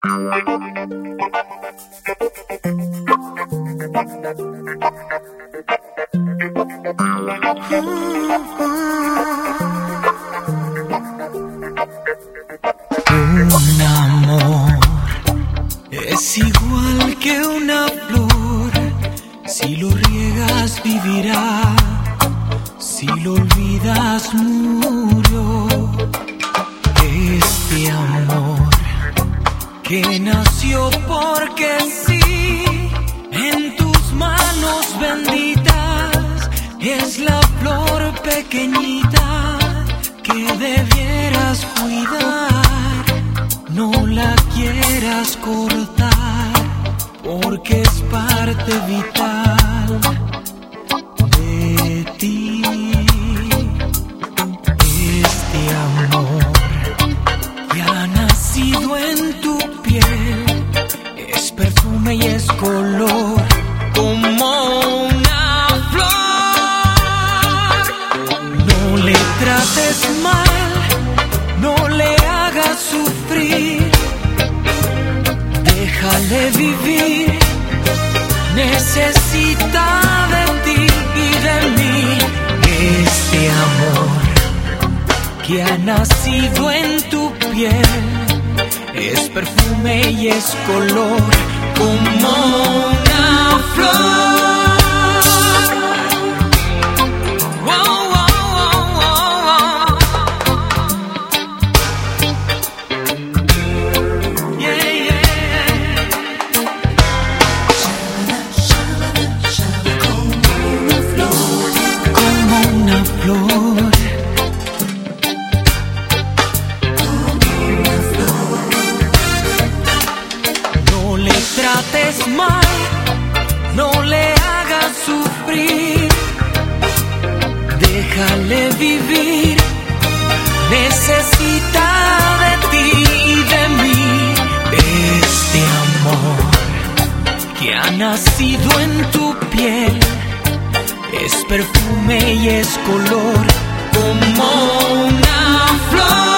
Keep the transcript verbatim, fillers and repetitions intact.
Un amor es igual que una flor, si lo riegas vivirá, si lo olvidas murió. Este amor que nació porque sí, en tus manos benditas es la flor pequeñita que debieras cuidar. No la quieras cortar, porque es parte vital de ti. Este amor que ha nacido en tu piel es perfume y es color como una flor. No le trates mal, no le hagas sufrir, déjale vivir, necesita de ti y de mí. Este amor que ha nacido en tu piel es perfume y es color como una flor. No le trates mal, no le hagas sufrir, déjale vivir, necesita de ti y de mí. Este amor que ha nacido en tu piel es perfume y es color como una flor.